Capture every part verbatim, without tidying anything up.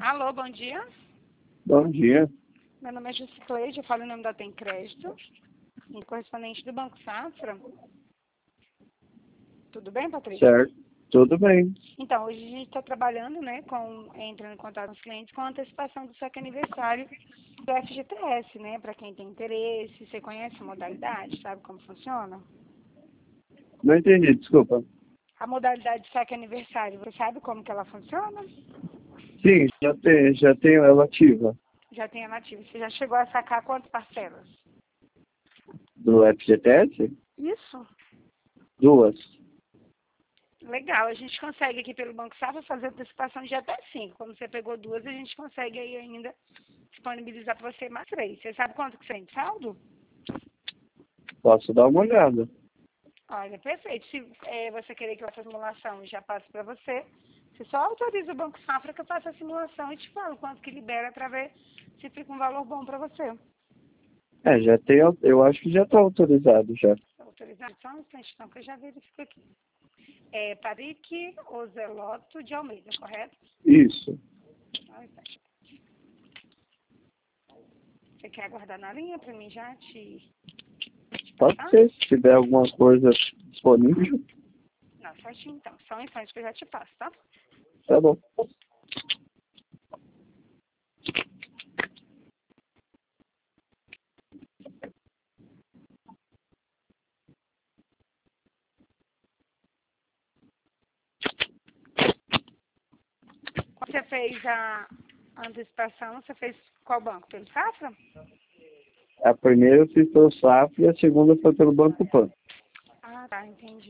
Alô, bom dia. Bom dia. Meu nome é Juscleide, eu falo em nome da Tem Crédito, correspondente do Banco Safra. Tudo bem, Patrícia? Certo. Tudo bem. Então, hoje a gente está trabalhando, né, com, entrando em contato com os clientes com a antecipação do saque aniversário do F G T S, né, para quem tem interesse. Você conhece a modalidade, sabe como funciona? Não entendi, desculpa. A modalidade de saque aniversário, você sabe como que ela funciona? Sim, já tenho, já tenho ela ativa. Já tem a nativa. Você já chegou a sacar quantas parcelas? Do F G T S? Isso. Duas. Legal, a gente consegue aqui pelo Banco Safra fazer antecipação de até cinco. Como você pegou duas, a gente consegue aí ainda disponibilizar para você mais três. Você sabe quanto que você tem de saldo? Posso dar uma olhada. Olha, perfeito. Se é, você querer que eu faça a simulação e já passe para você, você só autoriza o Banco Safra que eu faça a simulação e te falo quanto que libera para ver se fica um valor bom para você. É, já tenho, eu acho que já está autorizado já. Autorizado? Só um instante, então, que eu já verifico aqui. É Patrick Ozeloto de Almeida, correto? Isso. Só um instante. Você quer aguardar na linha para mim já te... Pode Tá? ser, se tiver alguma coisa disponível. Não, certinho então. Só um instante que eu já te passo, tá? Tá bom. Quando você fez a antecipação, você fez qual banco? Pelo Safra? A primeira eu fiz pelo Safra e a segunda foi pelo Banco Pan. Ah, tá, entendi.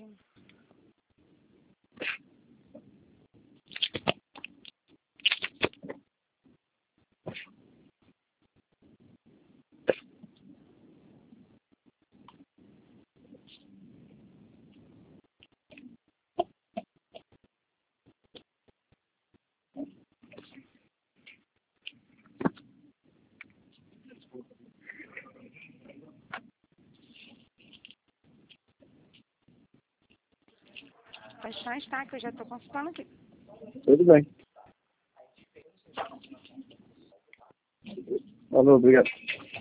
Bastante, tá? Que eu já estou consultando aqui. Tudo bem. Falou, obrigado.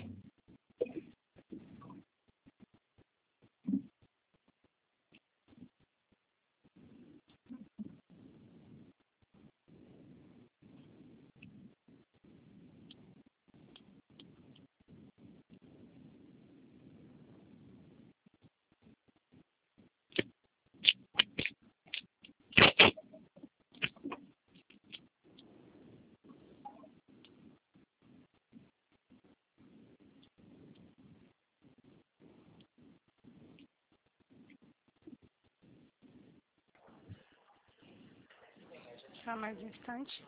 Só mais um instante.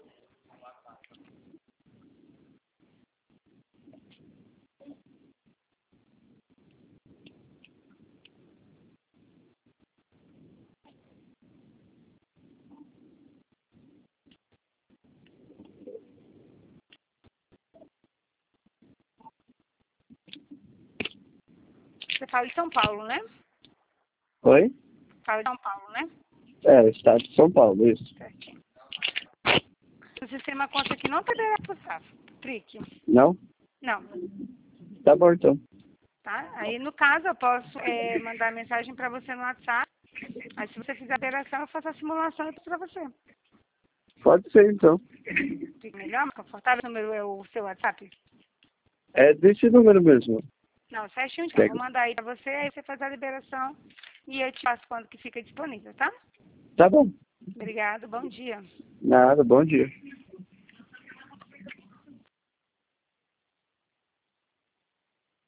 Você fala de São Paulo, né? Oi? Fala de São Paulo, né? É, estado de São Paulo, isso. Certinho. O sistema conta que não está liberado para o Safra. Trick. Não? Não. Tá bom então. Tá? Aí, no caso, eu posso é, mandar mensagem para você no WhatsApp. Aí, se você fizer a operação, eu faço a simulação para você. Pode ser então. Fica melhor, mais confortável? O número é o seu WhatsApp? É desse número mesmo. Não, certinho então. Pega. Vou mandar aí para você, aí você faz a liberação e eu te passo quando que fica disponível, tá? Tá bom. Obrigado, bom dia. Nada, bom dia.